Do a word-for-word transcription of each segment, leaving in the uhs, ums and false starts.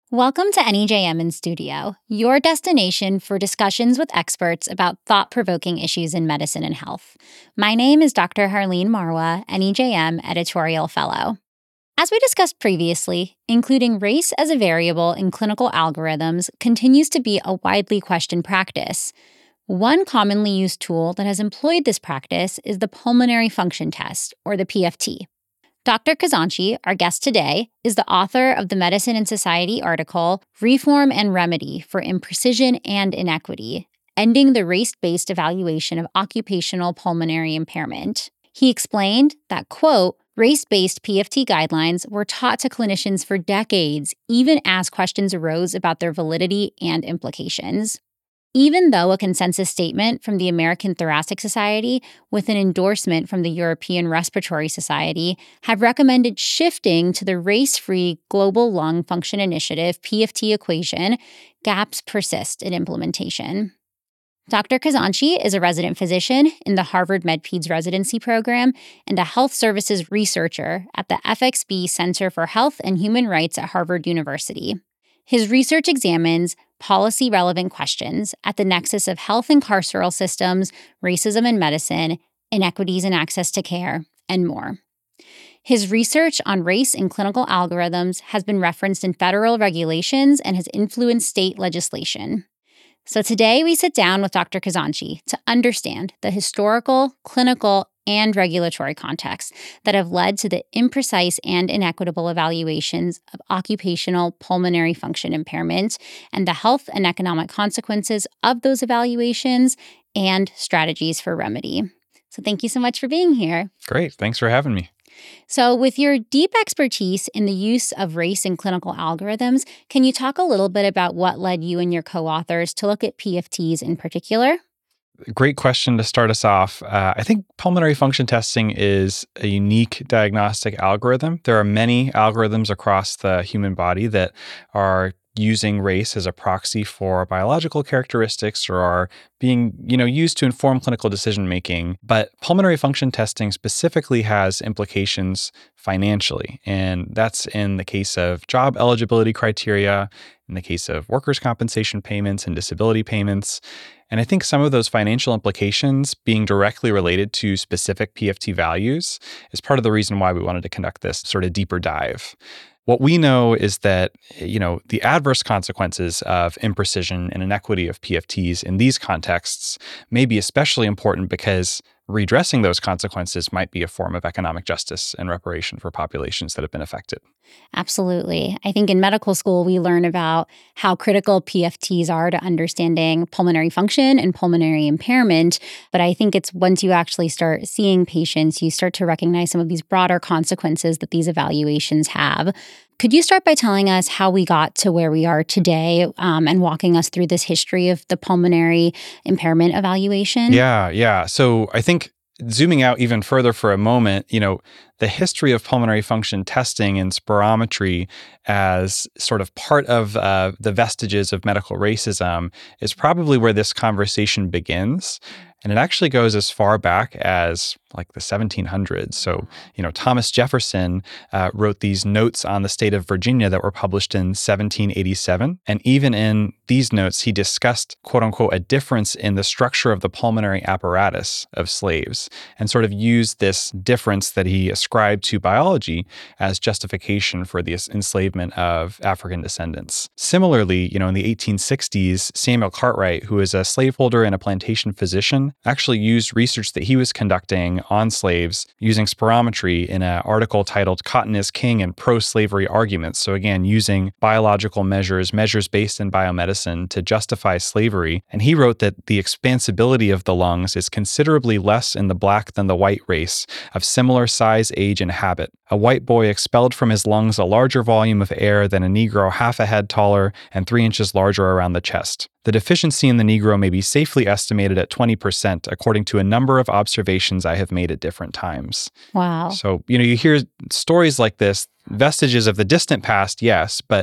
Welcome to N E J M in Studio, your destination for discussions with experts about thought-provoking issues in medicine and health. My name is Doctor Harleen Marwa, N E J M Editorial Fellow. As we discussed previously, including race as a variable in clinical algorithms continues to be a widely questioned practice. One commonly used tool that has employed this practice is the pulmonary function test, or the P F T. Doctor Khazanchi, our guest today, is the author of the Medicine and Society article, Reform and Remedy for Imprecision and Inequity, Ending the Race-Based Evaluation of Occupational Pulmonary Impairment. He explained that, quote, race-based P F T guidelines were taught to clinicians for decades, even as questions arose about their validity and implications. Even though a consensus statement from the American Thoracic Society with an endorsement from the European Respiratory Society have recommended shifting to the race-free Global Lung Function Initiative P F T equation, gaps persist in implementation. Doctor Khazanchi is a resident physician in the Harvard MedPeds residency program and a health services researcher at the F X B Center for Health and Human Rights at Harvard University. His research examines policy-relevant questions at the nexus of health and carceral systems, racism in medicine, inequities in access to care, and more. His research on race in clinical algorithms has been referenced in federal regulations and has influenced state legislation. So today we sit down with Doctor Khazanchi to understand the historical, clinical, and regulatory contexts that have led to the imprecise and inequitable evaluations of occupational pulmonary function impairment and the health and economic consequences of those evaluations and strategies for remedy. So thank you so much for being here. Great. Thanks for having me. So with your deep expertise in the use of race in clinical algorithms, can you talk a little bit about what led you and your co-authors to look at P F Ts in particular? Great question to start us off. Uh, I think pulmonary function testing is a unique diagnostic algorithm. There are many algorithms across the human body that are using race as a proxy for biological characteristics or are being, you know, used to inform clinical decision making. But pulmonary function testing specifically has implications financially. And that's in the case of job eligibility criteria, in the case of workers' compensation payments and disability payments. And I think some of those financial implications being directly related to specific P F T values is part of the reason why we wanted to conduct this sort of deeper dive. What we know is that, you know, the adverse consequences of imprecision and inequity of P F Ts in these contexts may be especially important because redressing those consequences might be a form of economic justice and reparation for populations that have been affected. Absolutely. I think in medical school, we learn about how critical P F Ts are to understanding pulmonary function and pulmonary impairment. But I think it's once you actually start seeing patients, you start to recognize some of these broader consequences that these evaluations have. Could you start by telling us how we got to where we are today um, and walking us through this history of the pulmonary impairment evaluation? Yeah, yeah. So I think zooming out even further for a moment, you know, the history of pulmonary function testing and spirometry as sort of part of uh, the vestiges of medical racism is probably where this conversation begins. And it actually goes as far back as like the seventeen hundreds. So, you know, Thomas Jefferson uh, wrote these notes on the state of Virginia that were published in seventeen eighty-seven. And even in these notes, he discussed, quote unquote, a difference in the structure of the pulmonary apparatus of slaves and sort of used this difference that he ascribed to biology as justification for the enslavement of African descendants. Similarly, you know, in the eighteen sixties, Samuel Cartwright, who is a slaveholder and a plantation physician, actually used research that he was conducting on slaves using spirometry in an article titled Cotton is King and Pro-Slavery Arguments. So again, using biological measures, measures based in biomedicine to justify slavery. And he wrote that the expansibility of the lungs is considerably less in the black than the white race of similar size, age, and habit. A white boy expelled from his lungs a larger volume of air than a Negro half a head taller and three inches larger around the chest. The deficiency in the Negro may be safely estimated at twenty percent, according to a number of observations I have made at different times. Wow. So, you know, you hear stories like this, vestiges of the distant past, yes, but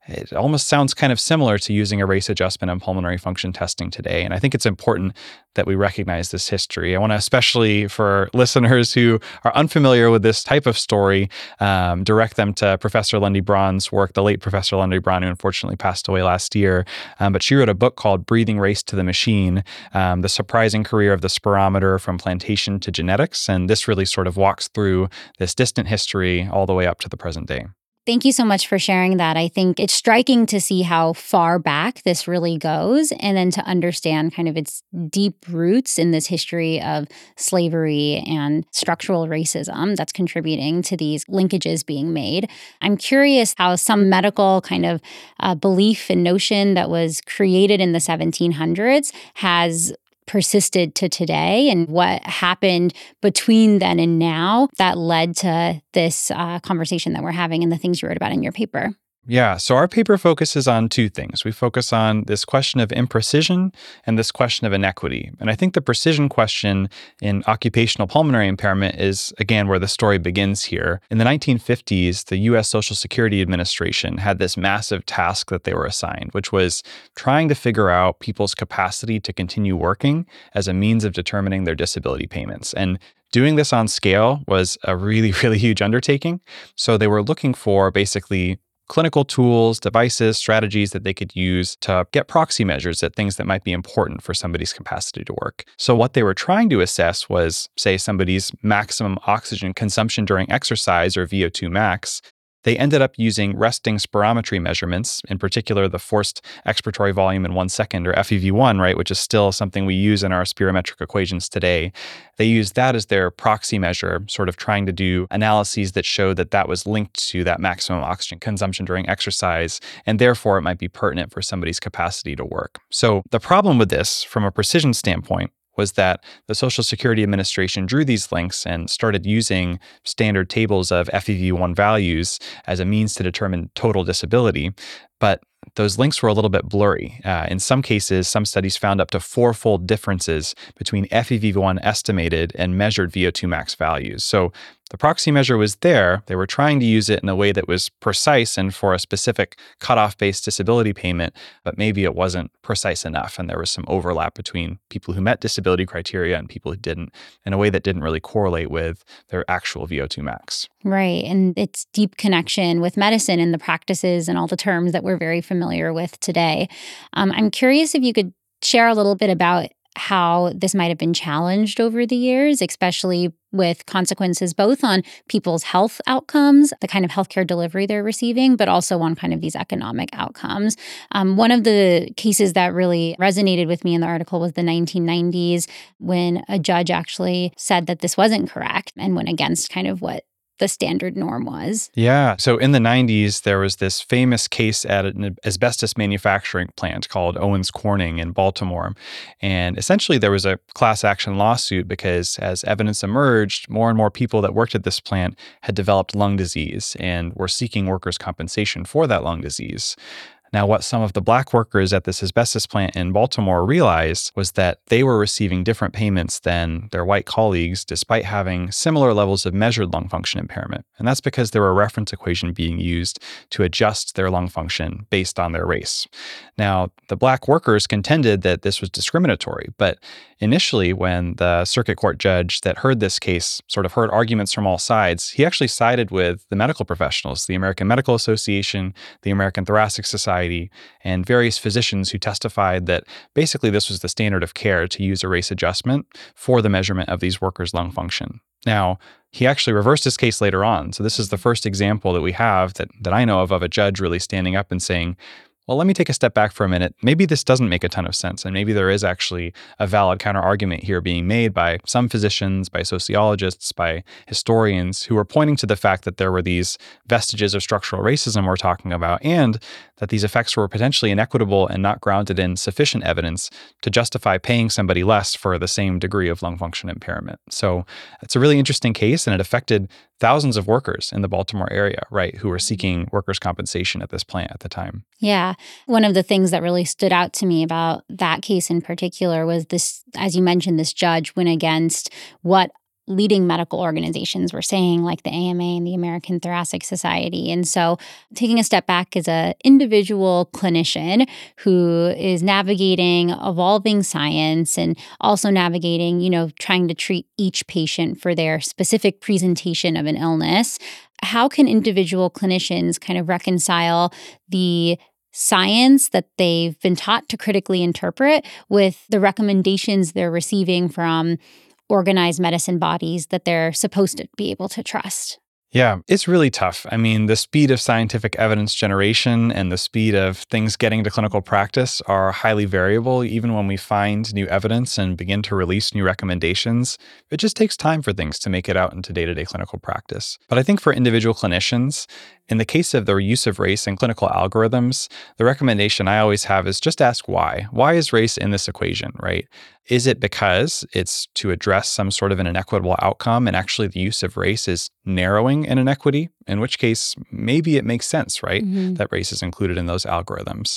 it almost sounds kind of similar to using a race adjustment in pulmonary function testing today. And I think it's important that we recognize this history. I want to, especially for listeners who are unfamiliar with this type of story, um, direct them to Professor Lundy Braun's work, the late Professor Lundy Braun, who unfortunately passed away last year. Um, but she wrote a book called Breathing Race to the Machine, um, The Surprising Career of the Spirometer from Plantation to Genetics. And this really sort of walks through this distant history all the way up to the present day. Thank you so much for sharing that. I think it's striking to see how far back this really goes, and then to understand kind of its deep roots in this history of slavery and structural racism that's contributing to these linkages being made. I'm curious how some medical kind of uh, belief and notion that was created in the seventeen hundreds has persisted to today, and what happened between then and now that led to this uh, conversation that we're having and the things you wrote about in your paper. Yeah, so our paper focuses on two things. We focus on this question of imprecision and this question of inequity. And I think the precision question in occupational pulmonary impairment is, again, where the story begins here. In the nineteen fifties, the U S Social Security Administration had this massive task that they were assigned, which was trying to figure out people's capacity to continue working as a means of determining their disability payments. And doing this on scale was a really, really huge undertaking. So they were looking for basically clinical tools, devices, strategies that they could use to get proxy measures at things that might be important for somebody's capacity to work. So what they were trying to assess was, say, somebody's maximum oxygen consumption during exercise, or V O two max. They ended up using resting spirometry measurements, in particular the forced expiratory volume in one second, or F E V one, right, which is still something we use in our spirometric equations today. They used that as their proxy measure, sort of trying to do analyses that showed that that was linked to that maximum oxygen consumption during exercise, and therefore it might be pertinent for somebody's capacity to work. So the problem with this, from a precision standpoint, was that the Social Security Administration drew these links and started using standard tables of F E V one values as a means to determine total disability. But those links were a little bit blurry. Uh, in some cases, some studies found up to fourfold differences between F E V one estimated and measured V O two max values. So the proxy measure was there. They were trying to use it in a way that was precise and for a specific cutoff-based disability payment, but maybe it wasn't precise enough. And there was some overlap between people who met disability criteria and people who didn't, in a way that didn't really correlate with their actual V O two max. Right. And its deep connection with medicine and the practices and all the terms that we're very familiar with today. Um, I'm curious if you could share a little bit about how this might have been challenged over the years, especially with consequences both on people's health outcomes, the kind of healthcare delivery they're receiving, but also on kind of these economic outcomes. Um, one of the cases that really resonated with me in the article was the nineteen nineties, when a judge actually said that this wasn't correct and went against kind of what the standard norm was. Yeah. So in the nineties, there was this famous case at an asbestos manufacturing plant called Owens Corning in Baltimore. And essentially, there was a class action lawsuit because as evidence emerged, more and more people that worked at this plant had developed lung disease and were seeking workers' compensation for that lung disease. Now, what some of the Black workers at this asbestos plant in Baltimore realized was that they were receiving different payments than their white colleagues, despite having similar levels of measured lung function impairment. And that's because there were a reference equation being used to adjust their lung function based on their race. Now, the Black workers contended that this was discriminatory, but initially, when the circuit court judge that heard this case sort of heard arguments from all sides, he actually sided with the medical professionals, the American Medical Association, the American Thoracic Society, and various physicians who testified that basically this was the standard of care to use a race adjustment for the measurement of these workers' lung function. Now, he actually reversed his case later on. So this is the first example that we have that, that I know of of a judge really standing up and saying, well, let me take a step back for a minute. Maybe this doesn't make a ton of sense, and maybe there is actually a valid counter-argument here being made by some physicians, by sociologists, by historians who are pointing to the fact that there were these vestiges of structural racism we're talking about, and that these effects were potentially inequitable and not grounded in sufficient evidence to justify paying somebody less for the same degree of lung function impairment. So it's a really interesting case, and it affected thousands of workers in the Baltimore area, right, who were seeking workers' compensation at this plant at the time. Yeah. One of the things that really stood out to me about that case in particular was this, as you mentioned, this judge went against what leading medical organizations were saying, like the A M A and the American Thoracic Society. And so taking a step back as an individual clinician who is navigating evolving science and also navigating, you know, trying to treat each patient for their specific presentation of an illness, how can individual clinicians kind of reconcile the science that they've been taught to critically interpret with the recommendations they're receiving from organized medicine bodies that they're supposed to be able to trust? Yeah, it's really tough. I mean, the speed of scientific evidence generation and the speed of things getting to clinical practice are highly variable. Even when we find new evidence and begin to release new recommendations, it just takes time for things to make it out into day-to-day clinical practice. But I think for individual clinicians, in the case of the use of race in clinical algorithms, the recommendation I always have is just ask why. Why is race in this equation, right? Is it because it's to address some sort of an inequitable outcome and actually the use of race is narrowing an inequity? In which case, maybe it makes sense, right, mm-hmm. that race is included in those algorithms.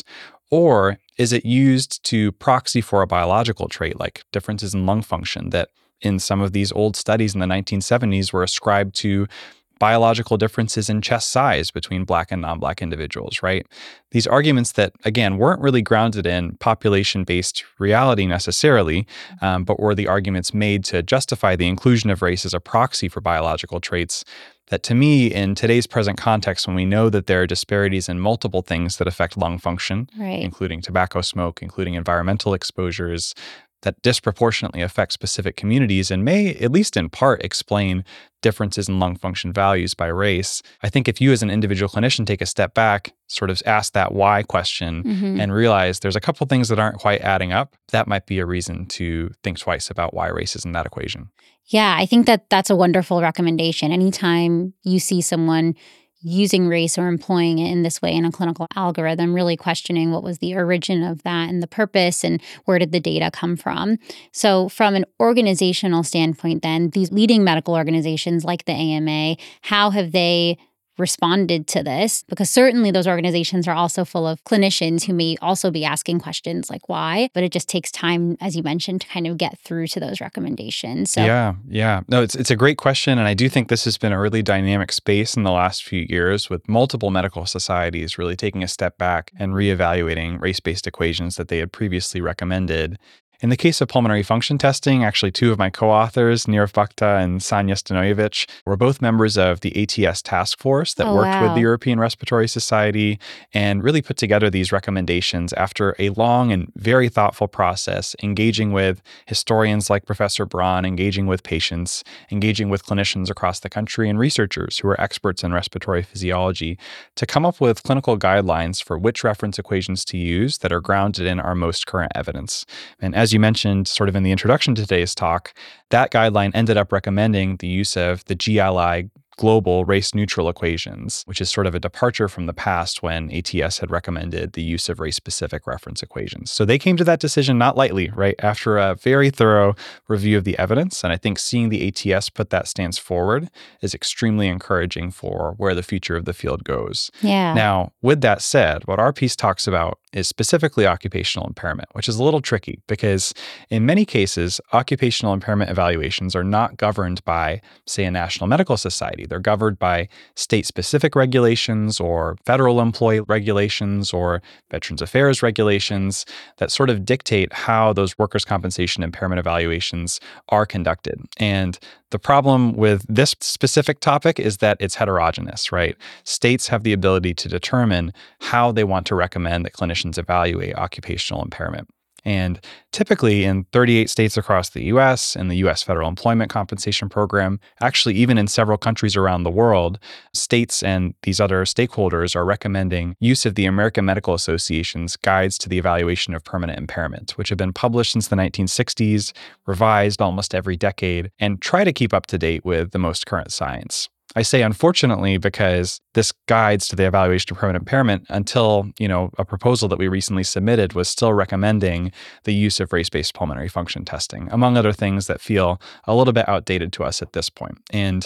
Or is it used to proxy for a biological trait like differences in lung function that in some of these old studies in the nineteen seventies were ascribed to biological differences in chest size between Black and non-Black individuals, right? These arguments that, again, weren't really grounded in population-based reality necessarily, um, but were the arguments made to justify the inclusion of race as a proxy for biological traits that, to me, in today's present context, when we know that there are disparities in multiple things that affect lung function, right. including tobacco smoke, including environmental exposures, that disproportionately affect specific communities and may, at least in part, explain differences in lung function values by race. I think if you as an individual clinician take a step back, sort of ask that why question mm-hmm. and realize there's a couple things that aren't quite adding up, that might be a reason to think twice about why race is in that equation. Yeah, I think that that's a wonderful recommendation. Anytime you see someone using race or employing it in this way in a clinical algorithm, really questioning what was the origin of that and the purpose and where did the data come from. So from an organizational standpoint then, these leading medical organizations like the A M A, how have they responded to this? Because certainly those organizations are also full of clinicians who may also be asking questions like why, but it just takes time, as you mentioned, to kind of get through to those recommendations. So yeah, yeah. No, it's it's a great question. And I do think this has been a really dynamic space in the last few years with multiple medical societies really taking a step back and reevaluating race-based equations that they had previously recommended. In the case of pulmonary function testing, actually two of my co-authors, Nirav Bhakta and Sanja Stanojevic, were both members of the A T S task force that oh, worked wow. with the European Respiratory Society and really put together these recommendations after a long and very thoughtful process, engaging with historians like Professor Braun, engaging with patients, engaging with clinicians across the country and researchers who are experts in respiratory physiology to come up with clinical guidelines for which reference equations to use that are grounded in our most current evidence. And as you mentioned sort of in the introduction to today's talk, that guideline ended up recommending the use of the G L I global race-neutral equations, which is sort of a departure from the past when A T S had recommended the use of race-specific reference equations. So they came to that decision not lightly, right, after a very thorough review of the evidence. And I think seeing the A T S put that stance forward is extremely encouraging for where the future of the field goes. Yeah. Now, with that said, what our piece talks about is specifically occupational impairment, which is a little tricky because in many cases, occupational impairment evaluations are not governed by, say, a national medical society. They're governed by state-specific regulations or federal employee regulations or Veterans Affairs regulations that sort of dictate how those workers' compensation impairment evaluations are conducted. And the problem with this specific topic is that it's heterogeneous, right? States have the ability to determine how they want to recommend that clinicians evaluate occupational impairment. And typically in thirty-eight states across the U S and the U S Federal Employment Compensation Program, actually even in several countries around the world, states and these other stakeholders are recommending use of the American Medical Association's Guides to the Evaluation of Permanent Impairment, which have been published since the nineteen sixties, revised almost every decade, and try to keep up to date with the most current science. I say unfortunately because this guides to the evaluation of permanent impairment until, you know, a proposal that we recently submitted was still recommending the use of race-based pulmonary function testing, among other things that feel a little bit outdated to us at this point. And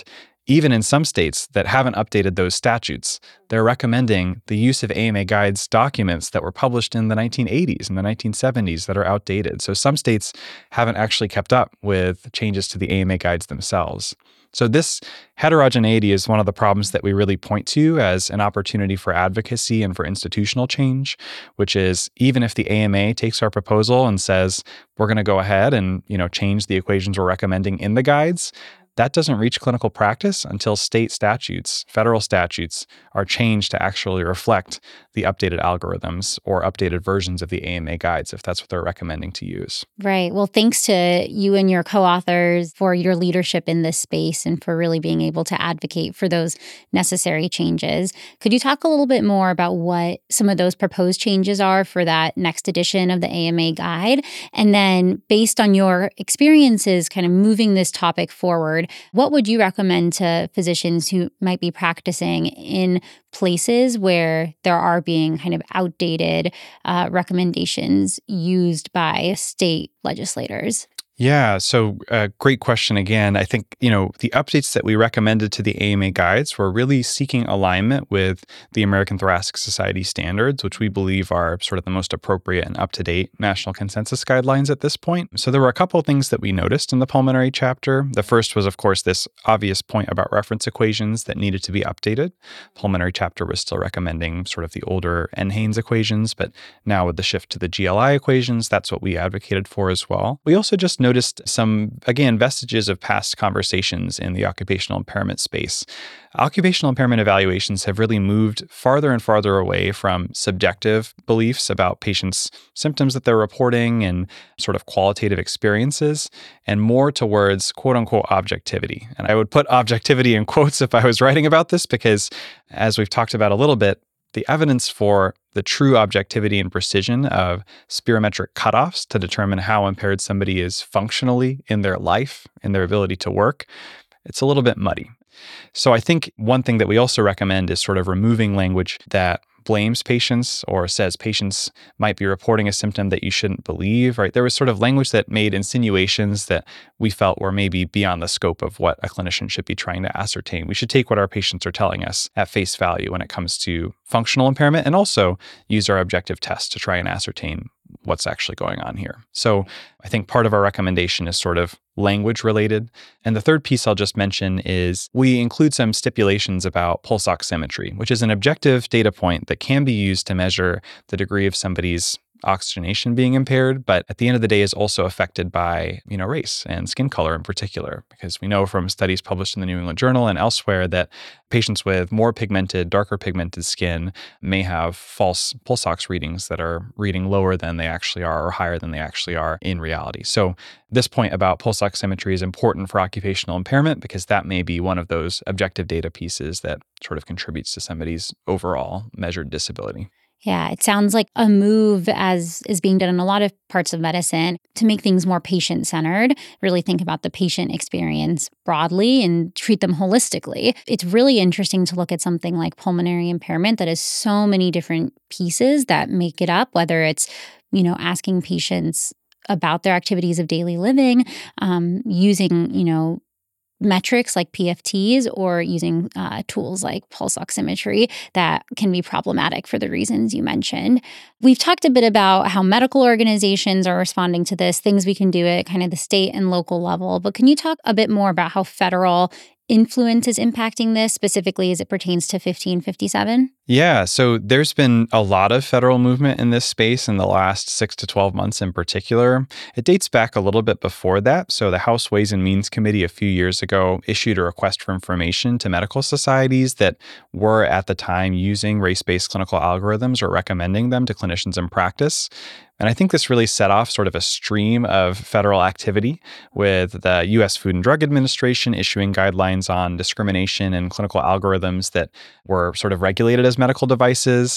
even in some states that haven't updated those statutes, they're recommending the use of A M A guides documents that were published in the nineteen eighties and the nineteen seventies that are outdated. So some states haven't actually kept up with changes to the A M A guides themselves. So this heterogeneity is one of the problems that we really point to as an opportunity for advocacy and for institutional change, which is even if the A M A takes our proposal and says, we're going to go ahead and, you know, change the equations we're recommending in the guides, that doesn't reach clinical practice until state statutes, federal statutes, are changed to actually reflect the updated algorithms or updated versions of the A M A guides, if that's what they're recommending to use. Right. Well, thanks to you and your co-authors for your leadership in this space and for really being able to advocate for those necessary changes. Could you talk a little bit more about what some of those proposed changes are for that next edition of the A M A guide? And then based on your experiences kind of moving this topic forward, what would you recommend to physicians who might be practicing in places where there are being kind of outdated uh, recommendations used by state legislators? Yeah, so uh, great question again. I think, you know, the updates that we recommended to the A M A guides were really seeking alignment with the American Thoracic Society standards, which we believe are sort of the most appropriate and up-to-date national consensus guidelines at this point. So there were a couple of things that we noticed in the pulmonary chapter. The first was, of course, this obvious point about reference equations that needed to be updated. Pulmonary chapter was still recommending sort of the older NHANES equations, but now with the shift to the G L I equations, that's what we advocated for as well. We also just noticed noticed some, again, vestiges of past conversations in the occupational impairment space. Occupational impairment evaluations have really moved farther and farther away from subjective beliefs about patients' symptoms that they're reporting and sort of qualitative experiences, and more towards quote-unquote objectivity. And I would put objectivity in quotes if I was writing about this because, as we've talked about a little bit, the evidence for the true objectivity and precision of spirometric cutoffs to determine how impaired somebody is functionally in their life, in their ability to work, it's a little bit muddy. So I think one thing that we also recommend is sort of removing language that blames patients or says patients might be reporting a symptom that you shouldn't believe, right? There was sort of language that made insinuations that we felt were maybe beyond the scope of what a clinician should be trying to ascertain. We should take what our patients are telling us at face value when it comes to functional impairment and also use our objective tests to try and ascertain what's actually going on here. So I think part of our recommendation is sort of language related. And the third piece I'll just mention is we include some stipulations about pulse oximetry, which is an objective data point that can be used to measure the degree of somebody's oxygenation being impaired, but at the end of the day is also affected by, you know, race and skin color in particular, because we know from studies published in the New England Journal and elsewhere that patients with more pigmented, darker pigmented skin may have false pulse ox readings that are reading lower than they actually are or higher than they actually are in reality. So this point about pulse oximetry is important for occupational impairment because that may be one of those objective data pieces that sort of contributes to somebody's overall measured disability. Yeah, it sounds like a move, as is being done in a lot of parts of medicine, to make things more patient-centered, really think about the patient experience broadly and treat them holistically. It's really interesting to look at something like pulmonary impairment that has so many different pieces that make it up, whether it's, you know, asking patients about their activities of daily living, um, using, you know, metrics like P F Ts or using uh, tools like pulse oximetry that can be problematic for the reasons you mentioned. We've talked a bit about how medical organizations are responding to this, things we can do at kind of the state and local level, but can you talk a bit more about how federal influence is impacting this, specifically as it pertains to fifteen fifty-seven? Yeah, so there's been a lot of federal movement in this space in the last six to twelve months in particular. It dates back a little bit before that. So the House Ways and Means Committee a few years ago issued a request for information to medical societies that were at the time using race-based clinical algorithms or recommending them to clinicians in practice. And I think this really set off sort of a stream of federal activity with the U S Food and Drug Administration issuing guidelines on discrimination and clinical algorithms that were sort of regulated as medical devices.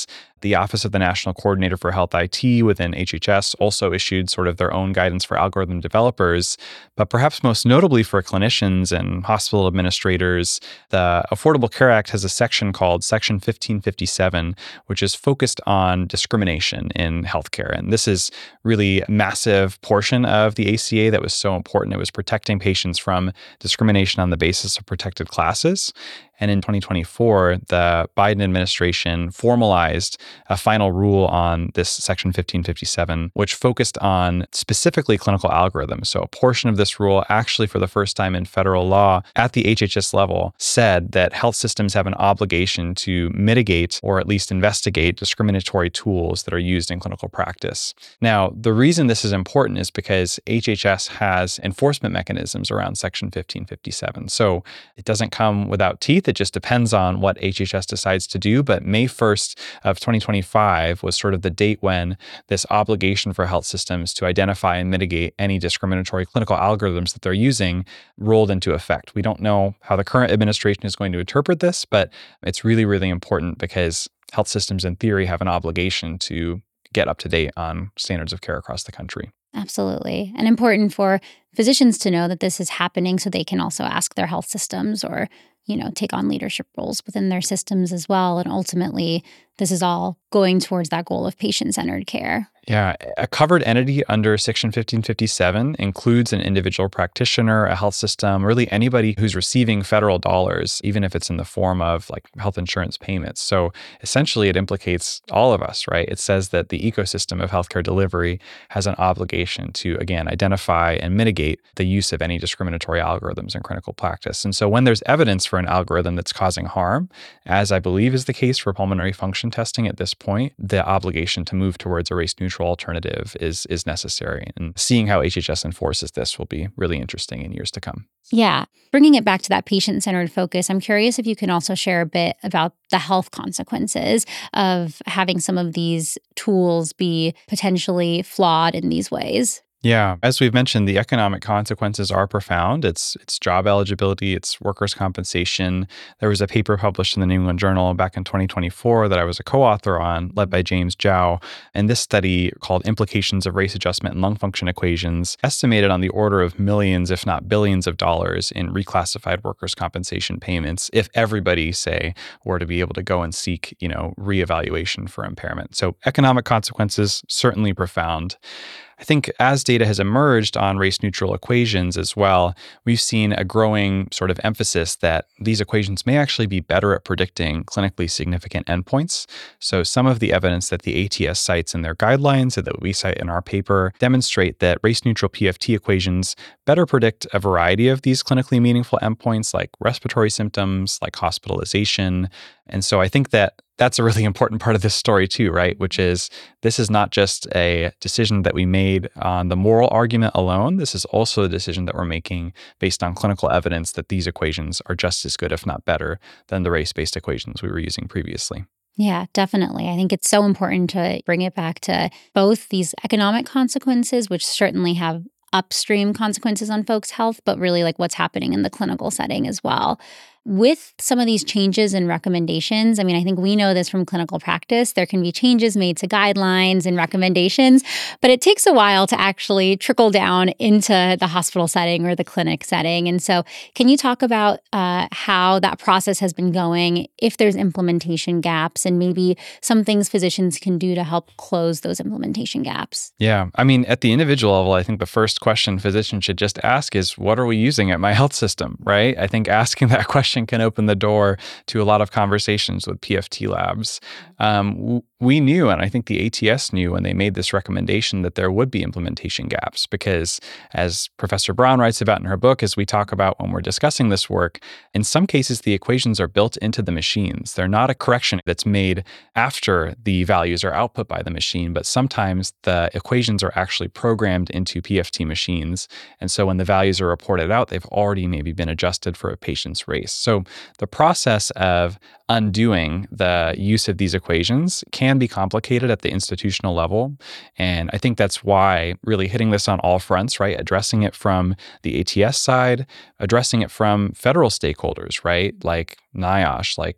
The Office of the National Coordinator for Health I T within H H S also issued sort of their own guidance for algorithm developers. But perhaps most notably for clinicians and hospital administrators, the Affordable Care Act has a section called Section fifteen fifty-seven, which is focused on discrimination in healthcare. And this is really a massive portion of the A C A that was so important. It was protecting patients from discrimination on the basis of protected classes. And in twenty twenty-four, the Biden administration formalized a final rule on this Section fifteen fifty-seven, which focused on specifically clinical algorithms. So a portion of this rule, actually for the first time in federal law at the H H S level, said that health systems have an obligation to mitigate or at least investigate discriminatory tools that are used in clinical practice. Now, the reason this is important is because H H S has enforcement mechanisms around Section fifteen fifty-seven. So it doesn't come without teeth. It just depends on what H H S decides to do. But May first of twenty twenty-five was sort of the date when this obligation for health systems to identify and mitigate any discriminatory clinical algorithms that they're using rolled into effect. We don't know how the current administration is going to interpret this, but it's really, really important because health systems in theory have an obligation to get up to date on standards of care across the country. Absolutely. And important for physicians to know that this is happening so they can also ask their health systems or, you know, take on leadership roles within their systems as well. And ultimately, this is all going towards that goal of patient-centered care. Yeah, a covered entity under Section fifteen fifty-seven includes an individual practitioner, a health system, really anybody who's receiving federal dollars, even if it's in the form of like health insurance payments. So essentially, it implicates all of us, right? It says that the ecosystem of healthcare delivery has an obligation to, again, identify and mitigate the use of any discriminatory algorithms in clinical practice. And so when there's evidence for an algorithm that's causing harm, as I believe is the case for pulmonary function testing at this point, the obligation to move towards a race-neutral alternative is is necessary. And seeing how H H S enforces this will be really interesting in years to come. Yeah. Bringing it back to that patient-centered focus, I'm curious if you can also share a bit about the health consequences of having some of these tools be potentially flawed in these ways. Yeah, as we've mentioned, the economic consequences are profound. It's it's job eligibility, it's workers' compensation. There was a paper published in the New England Journal back in twenty twenty-four that I was a co-author on, led by James Zhao. And this study, called Implications of Race Adjustment and Lung Function Equations, estimated on the order of millions, if not billions of dollars in reclassified workers' compensation payments if everybody, say, were to be able to go and seek, you know, reevaluation for impairment. So economic consequences, certainly profound. I think as data has emerged on race-neutral equations as well, we've seen a growing sort of emphasis that these equations may actually be better at predicting clinically significant endpoints. So some of the evidence that the A T S cites in their guidelines and that we cite in our paper demonstrate that race-neutral P F T equations better predict a variety of these clinically meaningful endpoints like respiratory symptoms, like hospitalization. And so I think that that's a really important part of this story too, right? Which is this is not just a decision that we made on the moral argument alone. This is also a decision that we're making based on clinical evidence that these equations are just as good, if not better, than the race-based equations we were using previously. Yeah, definitely. I think it's so important to bring it back to both these economic consequences, which certainly have upstream consequences on folks' health, but really like what's happening in the clinical setting as well. With some of these changes and recommendations, I mean, I think we know this from clinical practice, there can be changes made to guidelines and recommendations, but it takes a while to actually trickle down into the hospital setting or the clinic setting. And so can you talk about uh, how that process has been going, if there's implementation gaps, and maybe some things physicians can do to help close those implementation gaps? Yeah. I mean, at the individual level, I think the first question physicians should just ask is, what are we using at my health system, right? I think asking that question can open the door to a lot of conversations with P F T labs. Um, w- we knew, and I think the A T S knew when they made this recommendation, that there would be implementation gaps because, as Professor Brown writes about in her book, as we talk about when we're discussing this work, in some cases, the equations are built into the machines. They're not a correction that's made after the values are output by the machine, but sometimes the equations are actually programmed into P F T machines. And so when the values are reported out, they've already maybe been adjusted for a patient's race. So the process of undoing the use of these equations can be complicated at the institutional level. And I think that's why really hitting this on all fronts, right? Addressing it from the A T S side, addressing it from federal stakeholders, right? Like NIOSH, like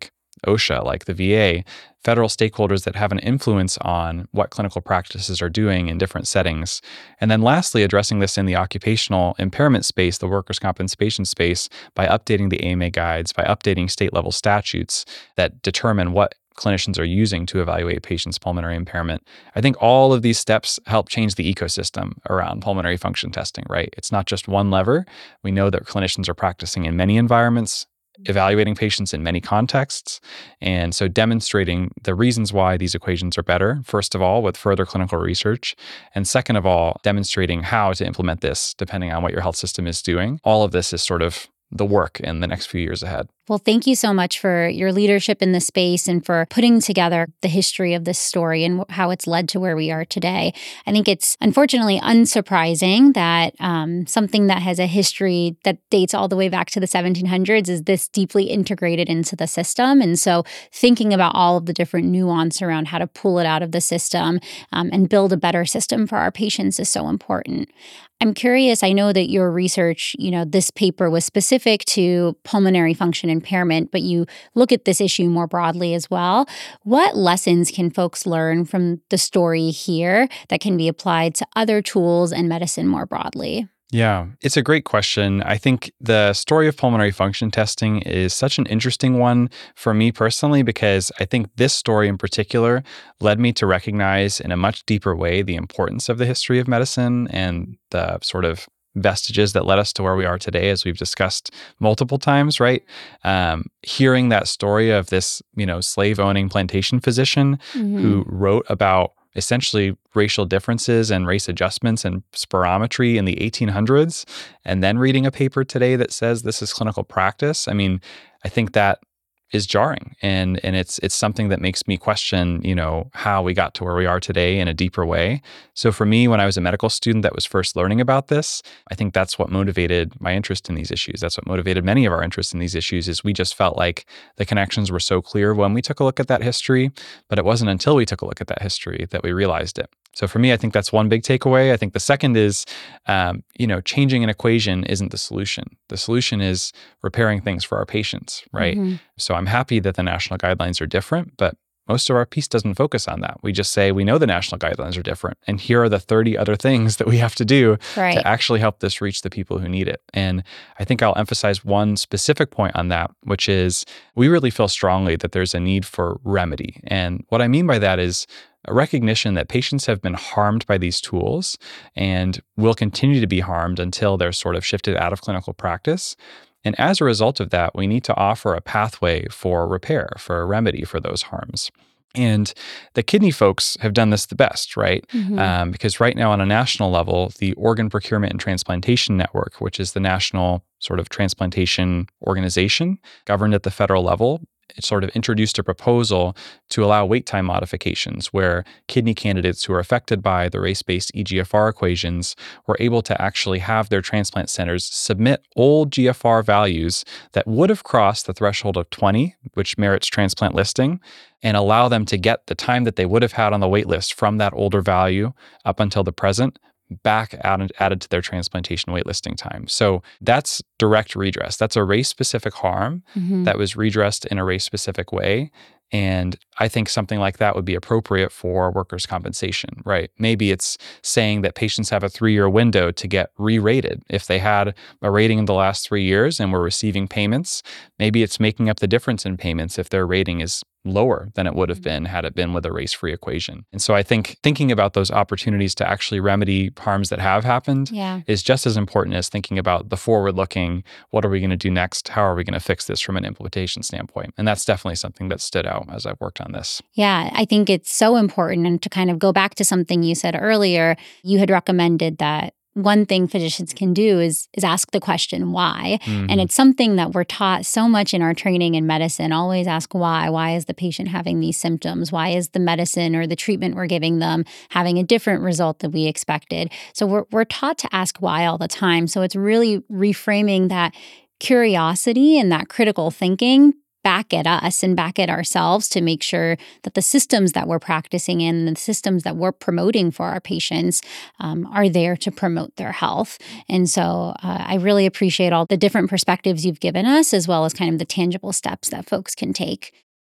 OSHA, like the V A, federal stakeholders that have an influence on what clinical practices are doing in different settings. And then lastly, addressing this in the occupational impairment space, the workers' compensation space, by updating the A M A guides, by updating state-level statutes that determine what clinicians are using to evaluate patients' pulmonary impairment. I think all of these steps help change the ecosystem around pulmonary function testing, right? It's not just one lever. We know that clinicians are practicing in many environments, evaluating patients in many contexts. And so demonstrating the reasons why these equations are better, first of all, with further clinical research. And second of all, demonstrating how to implement this depending on what your health system is doing. All of this is sort of the work in the next few years ahead. Well, thank you so much for your leadership in this space and for putting together the history of this story and how it's led to where we are today. I think it's unfortunately unsurprising that um, something that has a history that dates all the way back to the seventeen hundreds is this deeply integrated into the system. And so thinking about all of the different nuance around how to pull it out of the system um, and build a better system for our patients is so important. I'm curious, I know that your research, you know, this paper was specific to pulmonary function impairment, but you look at this issue more broadly as well. What lessons can folks learn from the story here that can be applied to other tools and medicine more broadly? Yeah, it's a great question. I think the story of pulmonary function testing is such an interesting one for me personally, because I think this story in particular led me to recognize in a much deeper way the importance of the history of medicine and the sort of vestiges that led us to where we are today, as we've discussed multiple times, right? Um, hearing that story of this, you know, slave-owning plantation physician mm-hmm. who wrote about essentially racial differences and race adjustments and spirometry in the eighteen hundreds, and then reading a paper today that says this is clinical practice. I mean, I think that is jarring, and and it's it's something that makes me question, you know, how we got to where we are today in a deeper way. So for me, when I was a medical student that was first learning about this, I think that's what motivated my interest in these issues. That's what motivated many of our interests in these issues, is we just felt like the connections were so clear when we took a look at that history, but it wasn't until we took a look at that history that we realized it. So for me, I think that's one big takeaway. I think the second is, um, you know, changing an equation isn't the solution. The solution is repairing things for our patients, right? Mm-hmm. So I'm happy that the national guidelines are different, but most of our piece doesn't focus on that. We just say, we know the national guidelines are different, and here are the thirty other things that we have to do right. to actually help this reach the people who need it. And I think I'll emphasize one specific point on that, which is we really feel strongly that there's a need for remedy. And what I mean by that is a recognition that patients have been harmed by these tools and will continue to be harmed until they're sort of shifted out of clinical practice. And as a result of that, we need to offer a pathway for repair, for a remedy for those harms. And the kidney folks have done this the best, right? Mm-hmm. Um, because right now on a national level, the Organ Procurement and Transplantation Network, which is the national sort of transplantation organization governed at the federal level, it sort of introduced a proposal to allow wait time modifications where kidney candidates who are affected by the race-based E G F R equations were able to actually have their transplant centers submit old G F R values that would have crossed the threshold of twenty, which merits transplant listing, and allow them to get the time that they would have had on the wait list from that older value up until the present back added, added to their transplantation waitlisting time. So that's direct redress. That's a race-specific harm mm-hmm. that was redressed in a race-specific way. And I think something like that would be appropriate for workers' compensation, right? Maybe it's saying that patients have a three-year window to get re-rated. If they had a rating in the last three years and were receiving payments, maybe it's making up the difference in payments if their rating is lower than it would have been had it been with a race-free equation. And so I think thinking about those opportunities to actually remedy harms that have happened yeah. is just as important as thinking about the forward-looking, what are we going to do next? How are we going to fix this from an implementation standpoint? And that's definitely something that stood out as I've worked on this. Yeah, I think it's so important. And to kind of go back to something you said earlier, you had recommended that one thing physicians can do is is ask the question, why? Mm-hmm. And it's something that we're taught so much in our training in medicine. Always ask why. Why is the patient having these symptoms? Why is the medicine or the treatment we're giving them having a different result than we expected? So we're we're taught to ask why all the time. So it's really reframing that curiosity and that critical thinking back at us and back at ourselves to make sure that the systems that we're practicing in, the systems that we're promoting for our patients um, are there to promote their health. And so uh, I really appreciate all the different perspectives you've given us, as well as kind of the tangible steps that folks can take.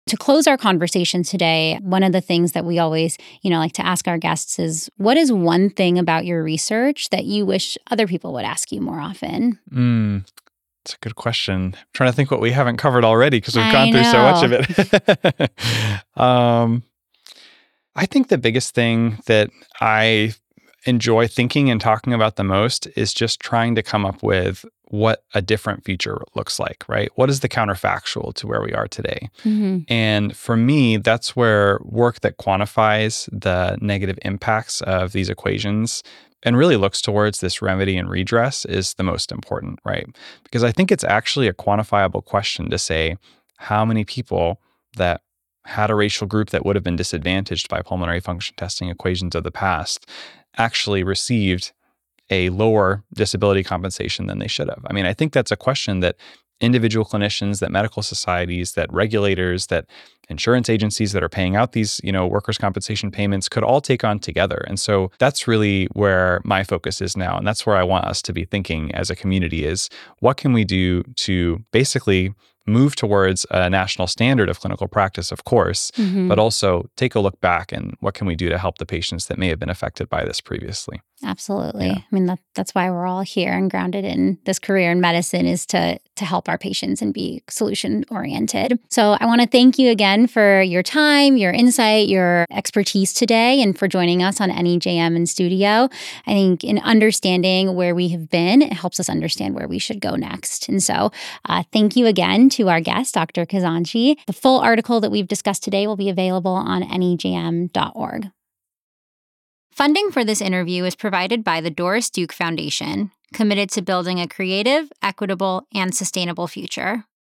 To close our conversation today, one of the things that we always, you know, like to ask our guests is, what is one thing about your research that you wish other people would ask you more often? Mm, that's a good question. I'm trying to think what we haven't covered already because we've I gone through so know. much of it. um, I think the biggest thing that I enjoy thinking and talking about the most is just trying to come up with what a different future looks like, right? What is the counterfactual to where we are today? Mm-hmm. And for me, that's where work that quantifies the negative impacts of these equations and really looks towards this remedy and redress is the most important, right? Because I think it's actually a quantifiable question to say how many people that had a racial group that would have been disadvantaged by pulmonary function testing equations of the past actually received a lower disability compensation than they should have. I mean, I think that's a question that individual clinicians, that medical societies, that regulators, that insurance agencies that are paying out these, you know, workers' compensation payments could all take on together. And so that's really where my focus is now. And that's where I want us to be thinking as a community is what can we do to basically move towards a national standard of clinical practice, of course, Mm-hmm. but also take a look back and what can we do to help the patients that may have been affected by this previously. Absolutely. Yeah. I mean, that, that's why we're all here and grounded in this career in medicine is to to help our patients and be solution oriented. So I want to thank you again for your time, your insight, your expertise today, and for joining us on N E J M in studio. I think in understanding where we have been, it helps us understand where we should go next. And so uh, thank you again to our guest, Doctor Khazanchi. The full article that we've discussed today will be available on N E J M dot org. Funding for this interview is provided by the Doris Duke Foundation, committed to building a creative, equitable, and sustainable future.